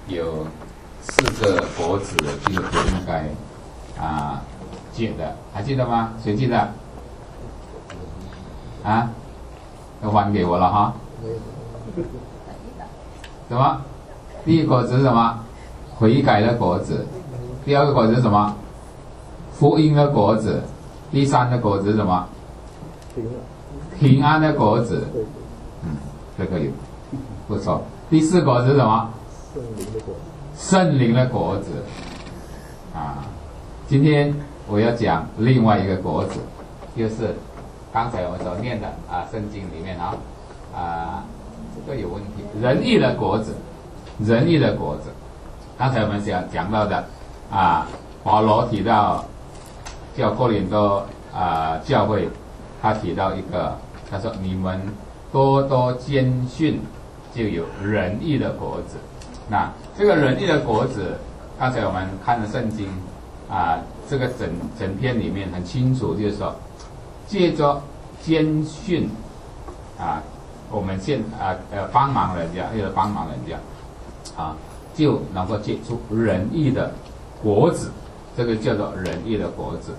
有4个果子，就是不应该借的，还记得吗？谁记得？都还给我了哈。什么？第一果子是什么？悔改的果子。第二个果子是什么？福音的果子。第3个果子是什么？平安的果子。这个有不错。第4果子是什么？圣灵的果子。今天我要讲另外一个果子，就是刚才我们所念的圣经里面这个有问题，仁义的果子，仁义的果子。刚才我们讲到的保罗提到叫哥林多教会，他提到一个，他说你们多多坚训，就有仁义的果子。那这个仁义的果子，刚才我们看了圣经这个整篇里面很清楚，就是说借着坚训我们帮忙人家，为了帮忙人家就能够结出仁义的果子，这个叫做仁义的果子。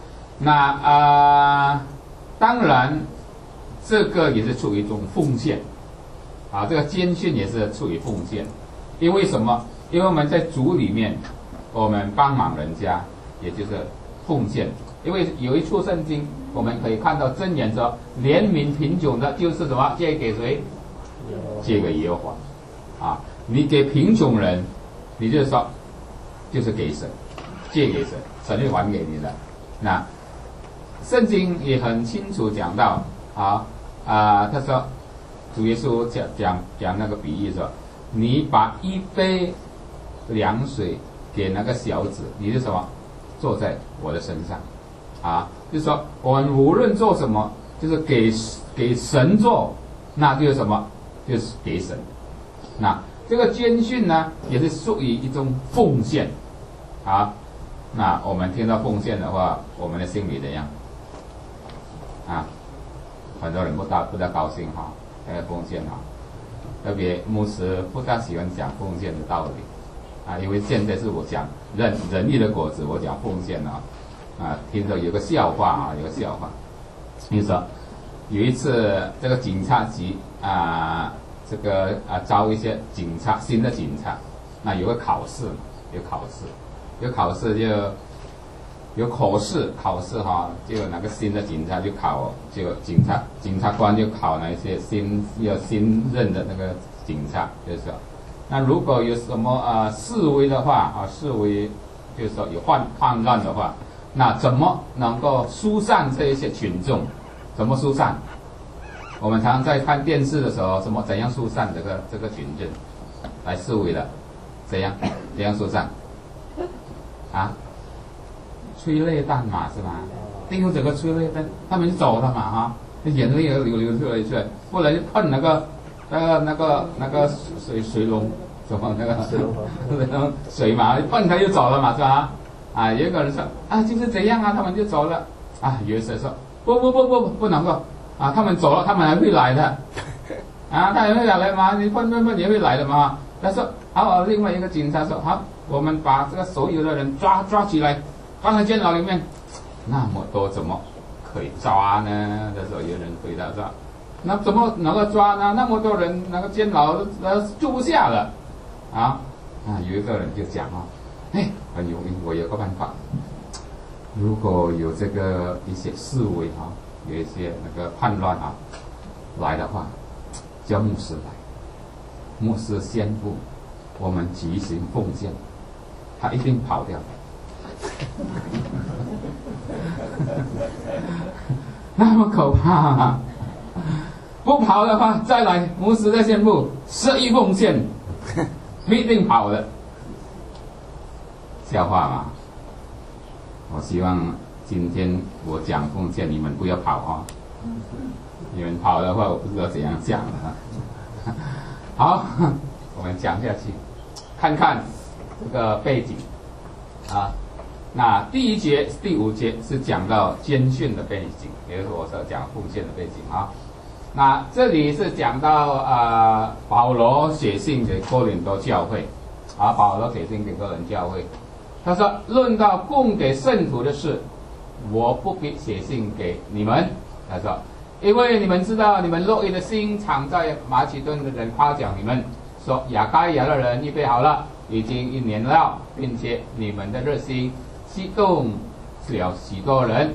那当然这个也是出于一种奉献这个坚训也是出于奉献。因为什么？因为我们在主里面，我们帮忙人家，也就是奉献。因为有一处圣经，我们可以看到箴言说，怜悯贫穷的，就是什么？借给谁？借给耶和华你给贫穷人，你就说就是给神，借给神，神会还给你的。那圣经也很清楚讲到他说主耶稣讲那个比喻说，你把1杯凉水给那个小子，你是什么？坐在我的身上就是说我们无论做什么，就是给神做，那就是什么？就是给神。那这个坚训呢，也是属于一种奉献那我们听到奉献的话，我们的心里怎样很多人不大高兴奉献特别牧师不大喜欢讲奉献的道理因为现在是我讲仁义的果子，我讲奉献听着有个笑话比如说有一次这个警察局招一些警察，新的警察，那有个考试就有考试就有那个新的警察就考，就警察官就考那些新任的那个警察，就是说，那如果有什么示威的话示威就是说有叛乱的话，那怎么能够疏散这一些群众？怎么疏散？我们常常在看电视的时候，怎样疏散这个群众来示威的？怎样疏散？催泪弹嘛，是吧？丢这个催泪弹，他们就走了嘛眼泪流出来，不然就喷那个水龙，什么那个水嘛，喷他就走了嘛，是吧？有一个人说就是这样他们就走了有一些说不能够他们走了，他们还会来的他还会来嘛？你喷也会来的嘛？他说另外一个警察说好，我们把这个所有的人抓起来，放在监牢里面。那么多怎么可以抓呢？这时候有人回答说，那怎么能够抓呢？那么多人，那个监牢住不下了有一个人就讲很容易，我有个办法，如果有这个一些示威有一些那个叛乱来的话，叫牧师来，牧师宣布我们举行奉献，他一定跑掉那么可怕不跑的话，再来牧师再宣布10亿奉献必定跑的。笑话嘛。我希望今天我讲奉献，你们不要跑你们跑的话，我不知道怎样讲了好，我们讲下去，看看这个背景那第1节、第5节是讲到坚训的背景，也就是我所讲奉献的背景那这里是讲到保罗写信给哥林多教会啊，保罗写信给哥林教会，他说：“论到供给圣徒的事，我不必写信给你们。”他说：“因为你们知道，你们乐意的心常在马其顿的人夸奖你们，说亚该亚的人预备好了，已经1年了，并且你们的热心激动了许多人。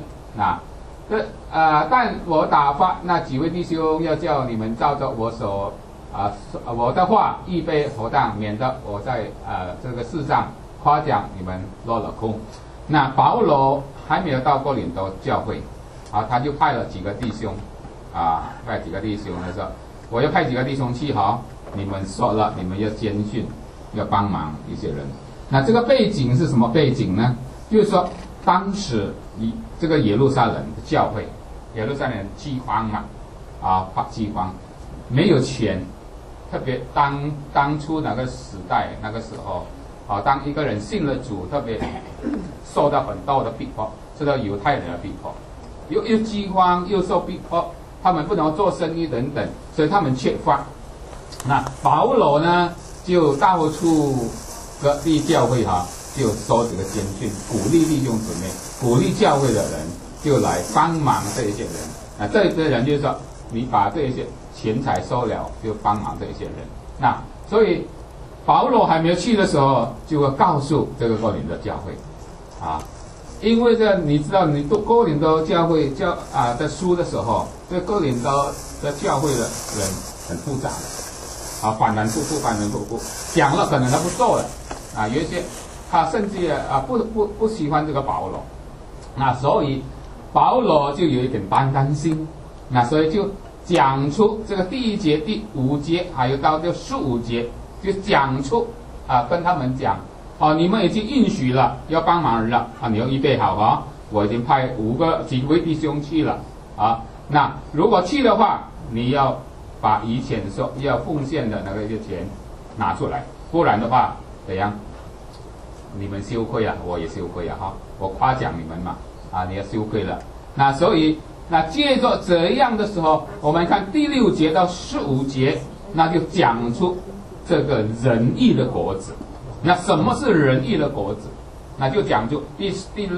但我打发那几位弟兄，要叫你们照着我的话预备妥当，免得我在这个世上夸奖你们落了空。”那保罗还没有到哥林多教会，他就派了几个弟兄，他说：“我要派几个弟兄去你们说了，你们要监训，要帮忙一些人。”那这个背景是什么背景呢？就是说，当时这个耶路撒冷的教会，耶路撒冷饥荒嘛，饥荒，没有钱，特别当初那个时代那个时候，当一个人信了主，特别受到很多的逼迫，受到犹太人的逼迫，又饥荒又受逼迫，他们不能做生意等等，所以他们缺乏。那保罗呢，就到处各地教会就说这个监训，鼓励弟兄姊妹，鼓励教会的人就来帮忙这一些人。这些人就是说，你把这些钱财收了，就帮忙这一些人。所以保罗还没有去的时候，就会告诉这个哥林多教会，因为你知道，你读哥林多教会在书的时候，这哥林多的教会的人很复杂的，反反复复，讲了可能他不做了，有一些他甚至不喜欢这个保罗，所以保罗就有一点担心，所以就讲出这个第1节、第5节，还有到这15节，就讲出跟他们讲，你们已经允许了要帮忙人了，你要预备好我已经派几位弟兄去了那如果去的话，你要把以前说要奉献的那个钱拿出来，不然的话怎样？你们羞愧了，我也羞愧了我夸奖你们嘛你要羞愧了。所以借着这样的时候，我们看第6节到15节，那就讲出这个仁义的果子。什么是仁义的果子？就讲出第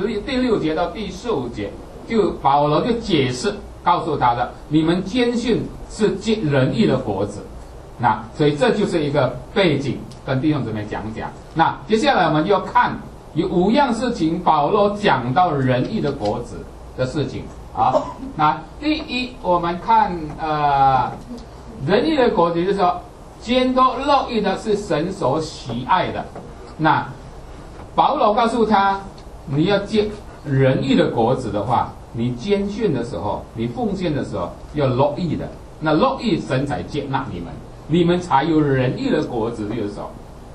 6节到第15节，就保罗就解释告诉他的，你们监训是仁义的果子。所以这就是一个背景，跟弟兄姊妹讲。接下来我们就要看有5样事情，保罗讲到仁义的果子的事情。第一，我们看仁义的果子，就是说监督乐意的是神所喜爱的。保罗告诉他，你要结仁义的果子的话，你监训的时候，你奉献的时候要乐意的，乐意神才接纳你们才有仁义的果子。就是说，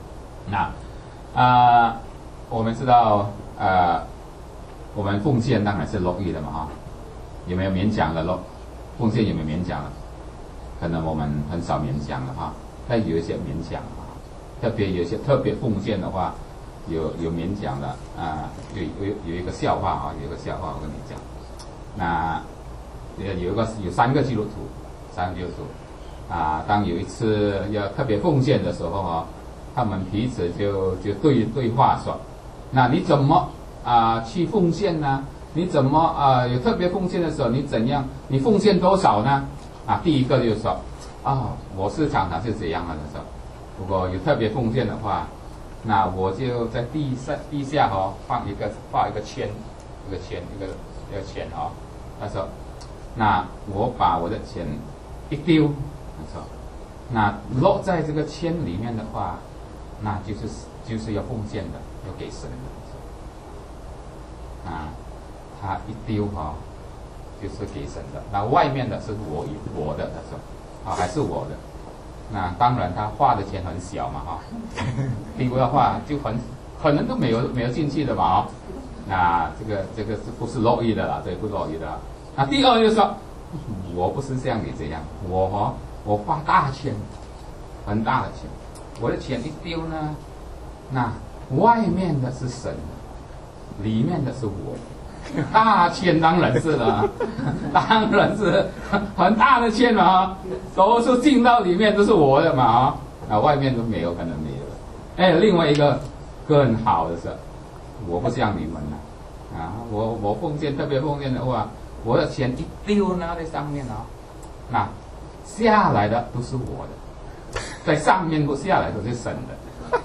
我们知道我们奉献当然是乐意的嘛有没有勉强的奉献有没有勉强的？可能我们很少勉强了但有一些勉强特别有一些特别奉献的话，有勉强的有一个笑话有一个笑话我跟你讲。有3个基督徒，当有一次要特别奉献的时候他们彼此就对话说，你怎么去奉献呢？你怎么有特别奉献的时候，你怎样？你奉献多少呢？第一个就是说，我是常常是这样的时候，如果有特别奉献的话，我就在地下画一个签，一个签他说，我把我的钱一丢，他说，落在这个签里面的话，就是要奉献的，要给神的。他一丢就是给神的，外面的是我的，他说还是我的。当然他花的钱很小嘛丢的话就可能都没有进去的嘛这个是不是乐意的啦？对，不乐意的。第二就是说，我不是像你这样，我花大钱，很大的钱，我的钱一丢呢，外面的是神的，里面的是我。大钱当然是了，当然是很大的钱嘛都是进到里面都是我的嘛外面都没有，可能没有了。 另外一个更好的是，我不像你们了，我奉献特别奉献的话，我的钱一丢呢在上面那下来的都是我的，在上面不下来都是神的。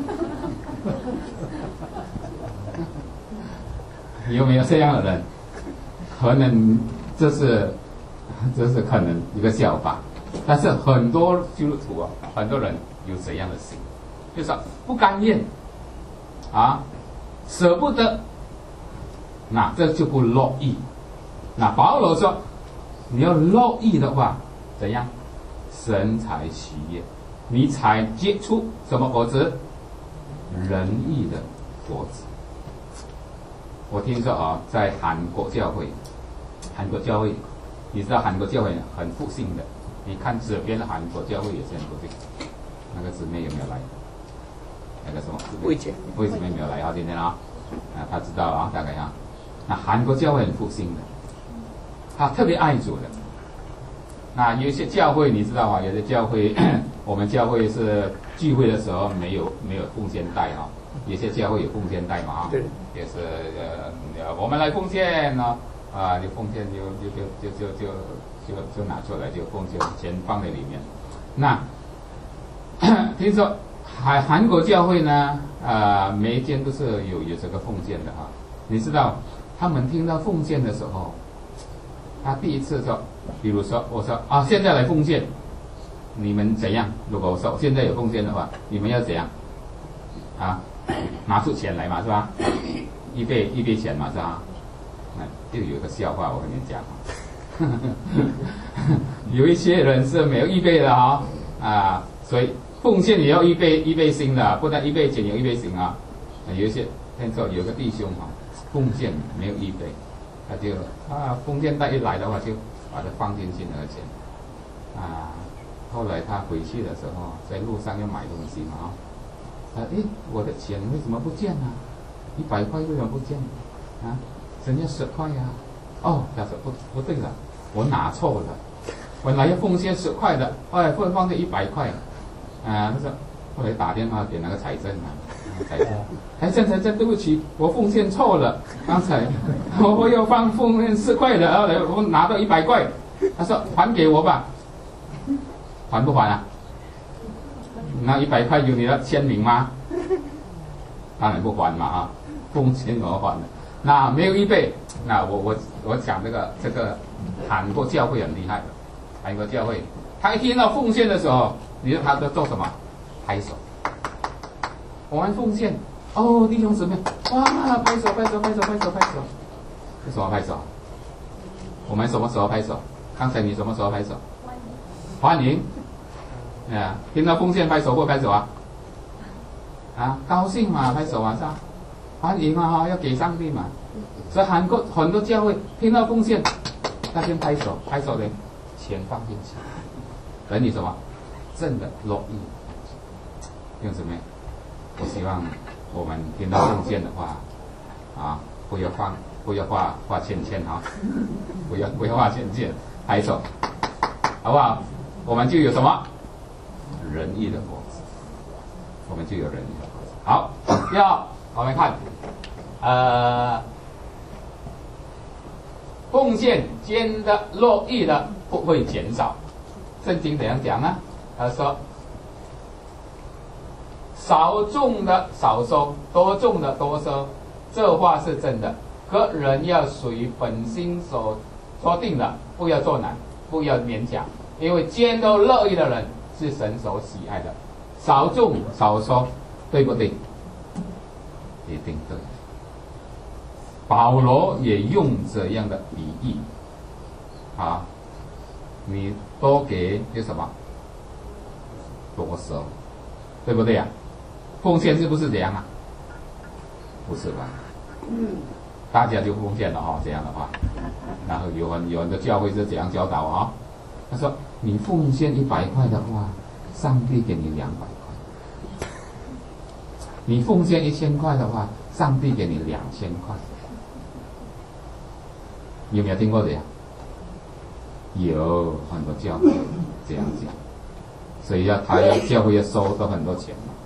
有没有这样的人？可能这是可能一个笑话，但是很多基督徒很多人有这样的心，就是不甘愿舍不得，那这就不乐意。那保罗说，你要乐意的话，怎样？神才喜悦，你才结出什么果子？仁义的果子。我听说在韩国教会，你知道韩国教会很复兴的。你看这边的韩国教会也是很复兴。那个姊妹有没有来？那个什么？ 慧姐妹没有来今天他知道大概那韩国教会很复兴的，他特别爱主的。那有些教会你知道有些教会，我们教会是聚会的时候没有奉献袋有些教会有奉献袋嘛对， 也是我们来奉献就奉献就拿出来就奉献，钱放在里面。那听说韩国教会呢每一间都是有这个奉献的你知道他们听到奉献的时候，他第一次说，比如说我说现在来奉献，你们怎样？如果我说现在有奉献的话，你们要怎样拿出钱来嘛，是吧？预备钱嘛，是吧？那就有一个笑话，我跟你讲有一些人是没有预备的所以奉献也要预备心的，不但预备钱，也要预备心有一些听说有个弟兄奉献没有预备，他就奉献袋一来的话，就把它放进去那个钱后来他回去的时候，在路上要买东西嘛我的钱为什么不见100块为什么不见剩下10块他说不对了，我拿错了，本来要奉献10块的，会放在100块他说后来打电话给那个财政财政，对不起，我奉献错了，刚才我要奉献10块的，我拿到100块，他说还给我吧，还不还那100块有你的签名吗？当然不还嘛奉献怎么还的？那没有预备，那我讲这个韩国教会很厉害的，韩国教会，他一听到奉献的时候，你说他都做什么？拍手。我们奉献弟兄姊妹，拍手！为什么拍手？我们什么时候拍手？刚才你什么时候拍手？欢迎。听到奉献拍手或拍手高兴嘛，拍手是吧？欢迎要给上帝嘛。所以韩国很多教会听到奉献，那边拍手的钱放进去，等你什么？真的乐意。弟兄姊妹，我希望我们听到奉献的话不要画圈圈不要画圈圈，拍手，好不好？我们就有什么仁义的果子，我们就有仁义的果子。好，我们看奉献间的乐意的不会减少。圣经怎样讲呢？他说少种的少收，多种的多收，这话是真的。个人要属于本心所定的，不要做难，不要勉强，因为兼都乐意的人是神所喜爱的。少种少收，对不对？一定对。保罗也用这样的比喻你多给就什么多收，对不对奉献是不是这样不是吧？大家就奉献了这样的话，然后有很多教会是这样教导他说你奉献100块的话，上帝给你200块；你奉献1000块的话，上帝给你2000块。有没有听过这样？有很多教会这样讲，所以教会要收到很多钱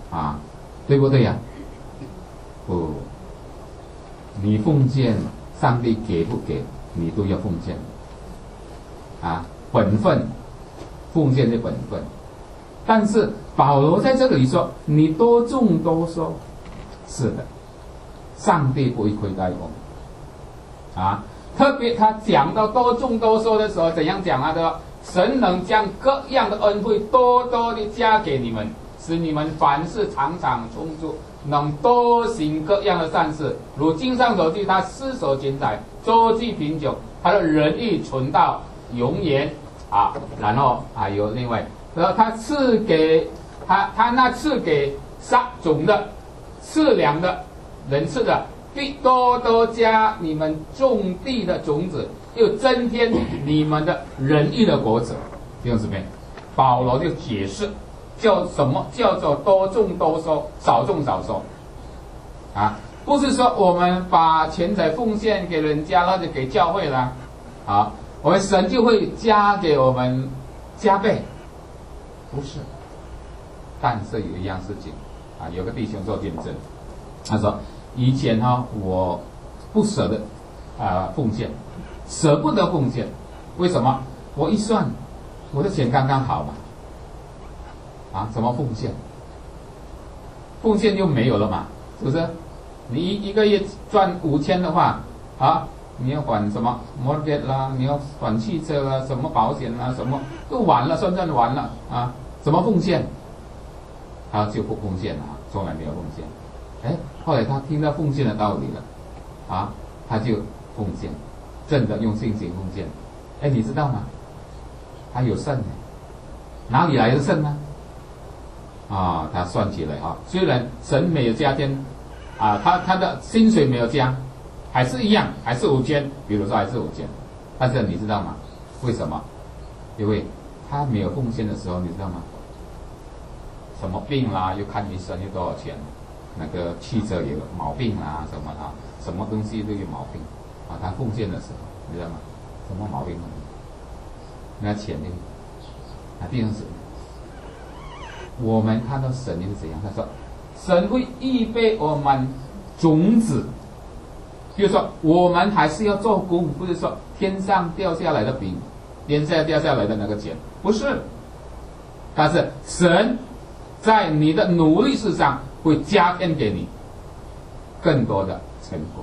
啊，对不对呀？不，你奉献，上帝给不给你都要奉献啊，本分，奉献的本分。但是保罗在这里说，你多种多收，是的，上帝不会亏待我们啊。特别他讲到多种多收的时候，怎样讲啊？的神能将各样的恩惠多多的加给你们，使你们凡事常常充足，能多行各样的善事。如经上所记，他失手钱财，周济贫穷，他的仁义存到永远啊。然后还有另外，然后他赐给他那赐给撒种的、赐粮的人赐的，必多多加你们种地的种子，又增添你们的仁义的果子。弟兄姊妹，保罗就解释叫什么叫做多种多收，少种少收啊，不是说我们把钱财奉献给人家或者给教会了啊，我们神就会加给我们加倍，不是。但是有一样事情啊，有个弟兄做见证，他说以前我不舍得奉献，舍不得奉献，为什么？我一算我的钱刚刚好嘛，啊，怎么奉献？奉献就没有了嘛，是不是？你一个月赚5000的话啊，你要还什么 mortgage 啦，你要还汽车啦，什么保险啦，什么都完了，算完了啊，怎么奉献？他就不奉献了，从来没有奉献。哎，后来他听到奉献的道理了，啊，他就奉献，真的用信心奉献。哎，你知道吗？他有剩呢，哪里来的剩呢？啊，他算起来啊，虽然神没有加添啊，他的薪水没有加，还是一样，还是5000，比如说还是5000，但是你知道吗？为什么？因为他没有奉献的时候，你知道吗？什么病啦，又看医生又多少钱？那个汽车有毛病啦，什么啊，什么东西都有毛病啊。他奉献的时候，你知道吗？什么毛病呢？那钱呢？啊，弟兄姊妹，我们看到神是怎样？他说，神会预备我们种子，比如说我们还是要做工，不是说天上掉下来的饼，天上掉下来的那个钱，不是。但是神在你的努力事上会加添给你更多的成果。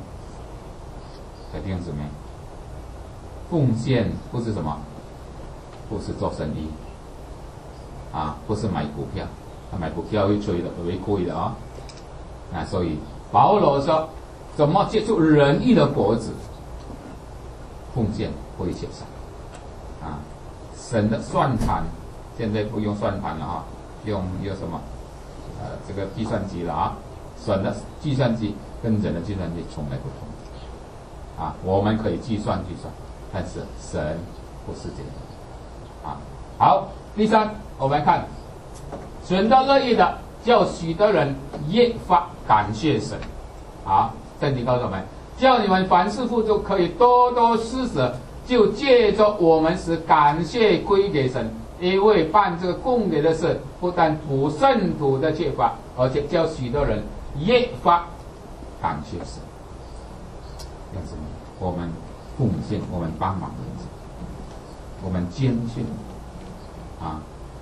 弟兄姊妹，奉献不是什么，不是做生意啊，不是买股票，买股票会吹的，会亏的啊。啊，所以保罗说，怎么结出仁义的果子？奉献会减少啊。神的算盘现在不用算盘了啊，用什么？这个计算机了啊。神的计算机跟人的计算机从来不同啊。我们可以计算，但是神不是这样啊。好，第三，我们看神的乐意的，叫许多人越发感谢神啊。这里告诉我们，叫你们凡事富足，可以多多施舍，就借着我们使感谢归给神。因为办这个供给的事，不但补圣徒的缺乏，而且叫许多人越发感谢神。这样子，我们奉献，我们帮忙人家，我们捐献啊，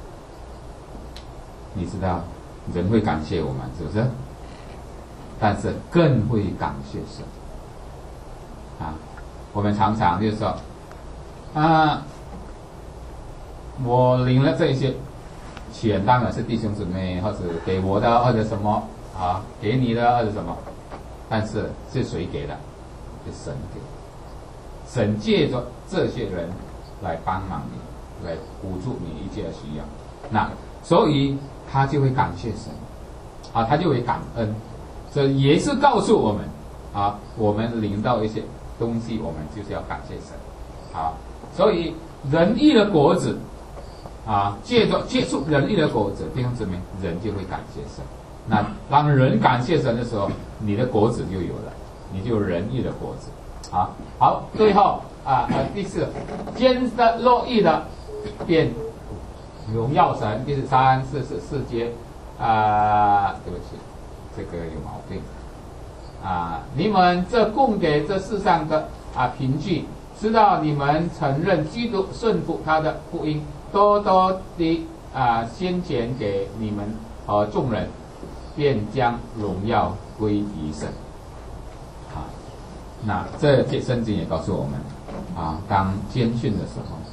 你知道人会感谢我们，是不是？但是更会感谢神啊。我们常常就说啊，我领了这些钱，当然是弟兄姊妹或者给我的，或者什么啊，给你的或者什么，但是是谁给的？是神给的。神借着这些人来帮忙你，来补助你一切的需要，那所以他就会感谢神啊，他就会感恩。这也是告诉我们啊，我们领到一些东西，我们就是要感谢神啊。所以仁义的果子啊，接触仁义的果子，弟兄姊妹，人就会感谢神。那当人感谢神的时候，你的果子就有了，你就有仁义的果子啊。好，最后第四，坚的乐意的便荣耀神，第3、4节对不起，这个有毛病你们这供给这世上的凭据，知道你们承认基督顺服他的福音，多多的先前给你们和众人，便将荣耀归于神那这节圣经也告诉我们当监训的时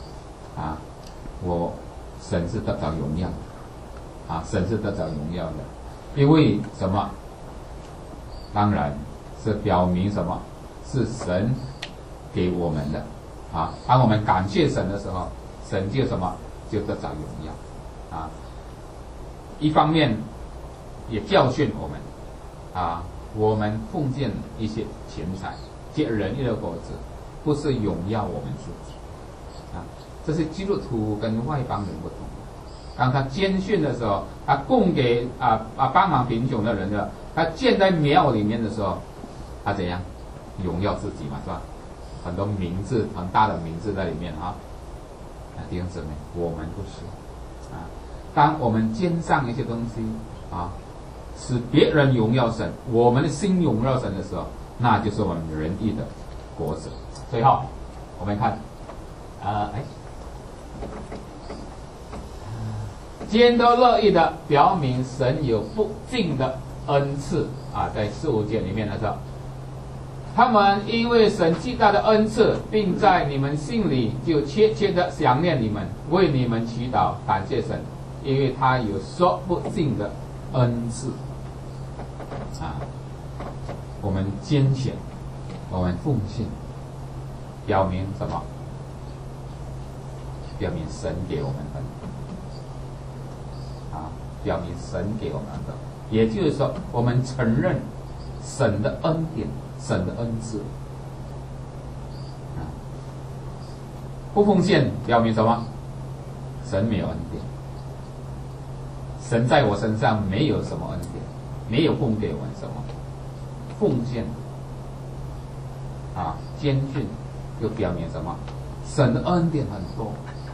候神是得到荣耀神是得到荣耀的，因为什么？当然是表明什么？是神给我们的当我们感谢神的时候，神就什么？就得到荣耀一方面也教训我们我们奉献一些钱财，结仁义的果子，不是荣耀我们自己这是基督徒跟外邦人不同。当他监训的时候，他供给帮忙贫穷的人的，他建在庙里面的时候，他怎样荣耀自己嘛，是吧？很多名字，很大的名字在里面弟兄姊妹，我们不是当我们兼上一些东西使别人荣耀神，我们的心荣耀神的时候，那就是我们仁义的果子。最后我们看兼都乐意的表明神有不尽的恩赐在15节里面的时候，他们因为神极大的恩赐，并在你们心里就切切的想念你们，为你们祈祷，感谢神，因为他有说不尽的恩赐我们捐钱，我们奉献，表明什么？表明神给我们的表明神给我们的，也就是说，我们承认神的恩典，神的恩赐不奉献，表明什么？神没有恩典，神在我身上没有什么恩典，没有供给我们什么奉献监训，就表明什么？神的恩典很多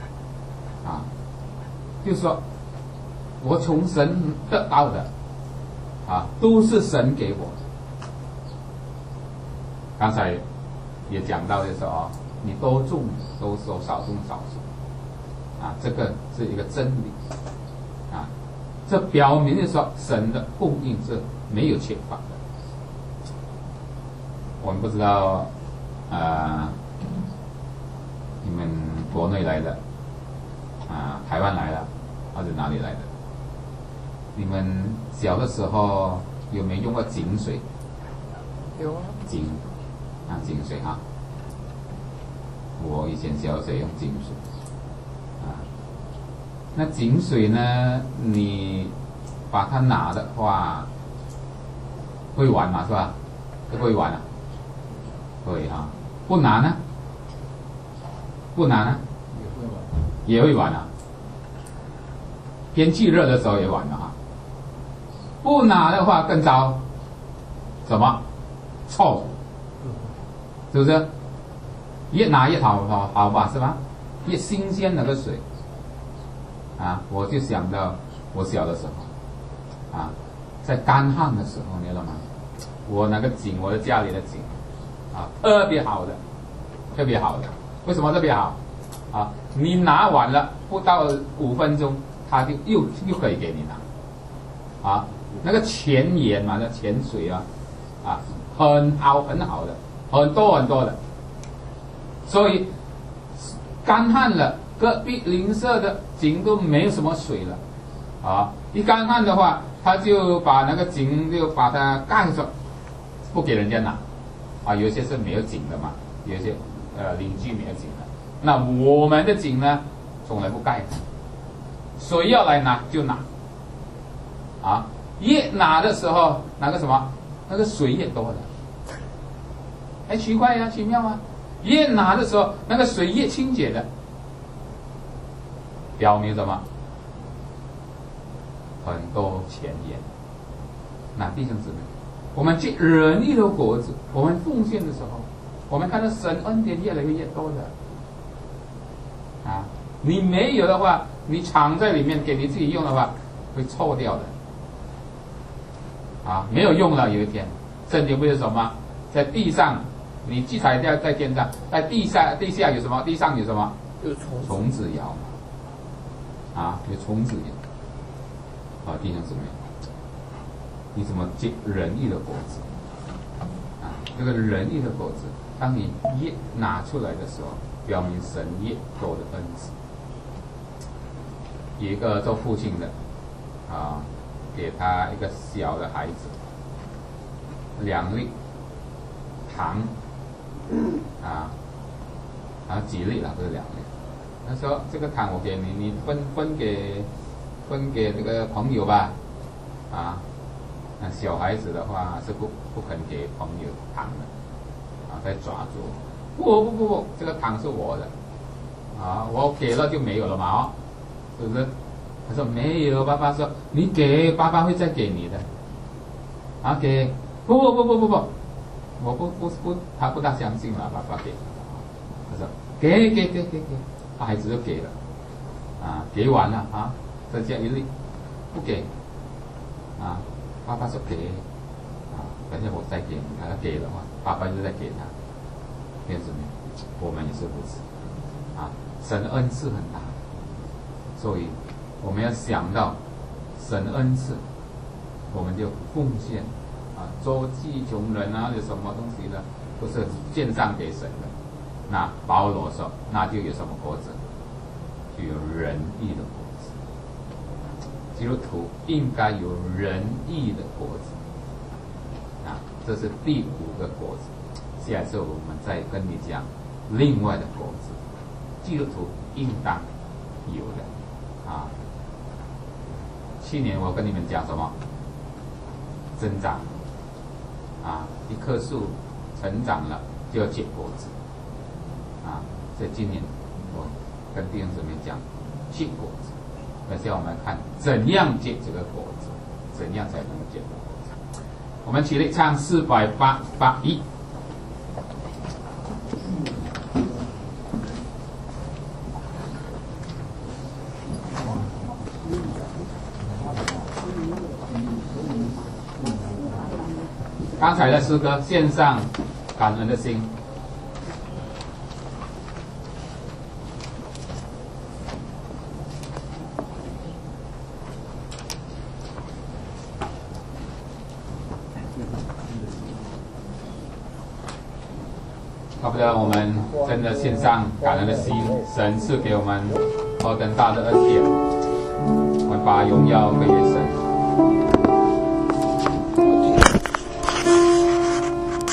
就是说我从神得到的都是神给我的。刚才也讲到的时候你多种多收，少种少收这个是一个真理这表明的说神的供应是没有缺乏的。我们不知道你们国内来的台湾来的或者哪里来的，你们小的时候有没有用过井水？ 有井水我以前小的时候用井水那井水呢，你把它拿的话会玩嘛，是吧？会玩会不拿呢？不拿呢？也会玩天气热的时候也玩不拿的话更糟，什么？臭，是不是？越拿越好吧，是吧？越新鲜那个水我就想到我小的时候在干旱的时候，你知道吗？我那个井，我的家里的井特别好的，特别好的。为什么特别好你拿完了不到5分钟，它就又可以给你拿那个泉源嘛，那泉水很好的，很多的，所以干旱了，隔壁邻舍的井都没有什么水了一干旱的话，他就把那个井就把它盖上，不给人家拿有些是没有井的嘛，有些邻居没有井的，那我们的井呢从来不盖的，谁要来拿就拿越拿的时候那个什么，那个水越多的，奇怪奇妙越拿的时候那个水越清洁的，表明什么？很多泉源。那弟兄姊妹，我们结仁义的果子，我们奉献的时候，我们看到神恩典越来越多的你没有的话，你藏在里面给你自己用的话，会臭掉的啊，没有用了。有一天，圣经不是什么，在地上，你器材掉在天上，在地下有什么？地上有什么？ 有虫子咬嘛，啊，有虫子咬。啊，弟兄姊妹，你怎么结仁义的果子？啊，这个仁义的果子，当你越拿出来的时候，表明神越多的恩赐。有一个做父亲的，啊，给他一个小的孩子2粒糖，啊，然后几粒了，不是2粒。他说这个糖我给你，你分给这个朋友吧，啊，那小孩子的话是不肯给朋友糖的，啊，在抓住，不，这个糖是我的，啊，我给了就没有了嘛，哦，是不是？他说没有，爸爸说你给，爸爸会再给你的，啊，给，不，我不，他不大相信了，爸爸给，他说给，孩子就给了，啊，给完了啊，再加1粒，不给，啊，爸爸说给，啊，等下我再给你，他给了嘛，爸爸就再给他，弟兄姊妹，我们也是如此，啊，神恩赐很大，所以我们要想到神恩赐，我们就奉献，啊，周济穷人啊，有什么东西呢，都是献上给神的。那保罗说，那就有什么果子？就有仁义的果子。基督徒应该有仁义的果子，啊，这是第5个果子。下次我们再跟你讲另外的果子，基督徒应当有的，啊。去年我跟你们讲什么？增长，啊，一棵树成长了就要结果子，啊，所以今年我跟弟兄姊妹讲结果子，而且我们看怎样结这个果子，怎样才能结果子。我们起立唱481。刚才的诗歌，献上感恩的心。要不然我们真的献上感恩的心，神赐给我们何等大的恩典，我们把荣耀归给神。